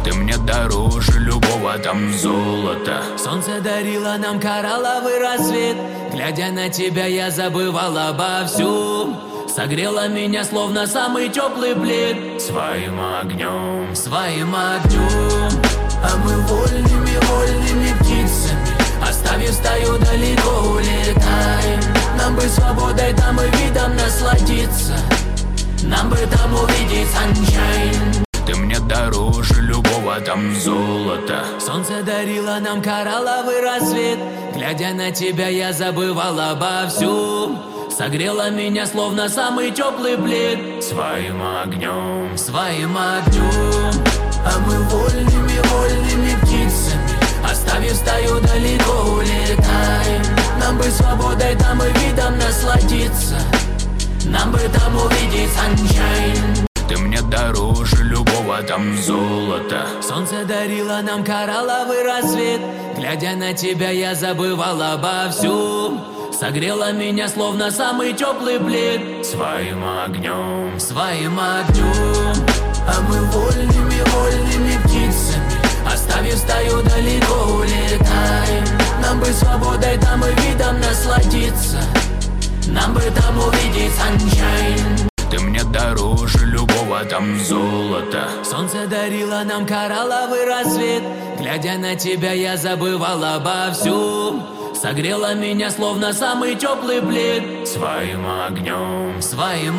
Ты мне дороже любого там золота. Солнце дарило нам коралловый рассвет. Глядя на тебя, я забывал обо всем. Согрела меня, словно самый теплый плед. Своим огнем, своим огнем. А мы вольными птицами, оставив стаю, далеко улетаем. Нам бы свободой там и видом насладиться, нам бы там увидеть sunshine. Ты мне дороже любого там золота. Солнце дарило нам коралловый рассвет. Глядя на тебя, я забывал обо всем. Согрела меня, словно самый теплый плед. Своим огнем, своим огнем. А мы вольными птицами, оставив стаю, далеко улетаем. Нам бы свободой там и видом насладиться, нам бы там увидеть sunshine. Ты мне дороже любого там золота. Солнце дарило нам коралловый рассвет. Глядя на тебя, я забывал обо всем. Согрела меня, словно самый теплый плед. Своим огнем, своим огнем. А мы вольными птицами, оставив стаю, далеко улетаем. Нам бы свободой там и видом насладиться, нам бы там увидеть sunshine. Ты мне дороже любого там золота. Солнце дарило нам коралловый рассвет. Глядя на тебя, я забывал обо всем. Согрела меня, словно самый теплый плед. Своим огнем, своим